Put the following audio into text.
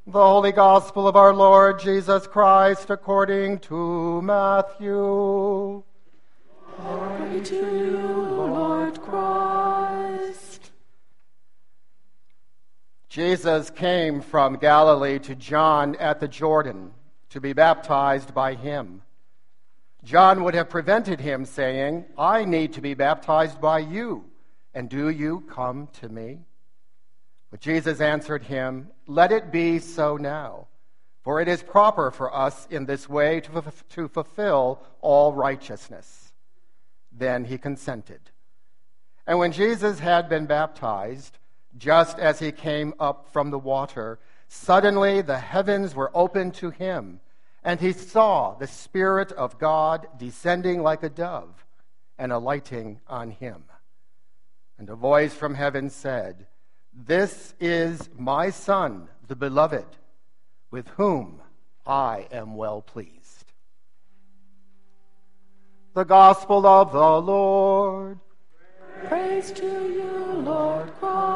The Holy Gospel of our Lord Jesus Christ according to Matthew. Glory to you, Lord Christ. Jesus came from Galilee to John at the Jordan to be baptized by him. John would have prevented him, saying, "I need to be baptized by you, and do you come to me?" But Jesus answered him, "Let it be so now, for it is proper for us in this way to fulfill all righteousness." Then he consented. And when Jesus had been baptized, just as he came up from the water, suddenly the heavens were opened to him, and he saw the Spirit of God descending like a dove and alighting on him. And a voice from heaven said, "This is my Son, the beloved, with whom I am well pleased." The Gospel of the Lord. Praise to you, Lord Christ.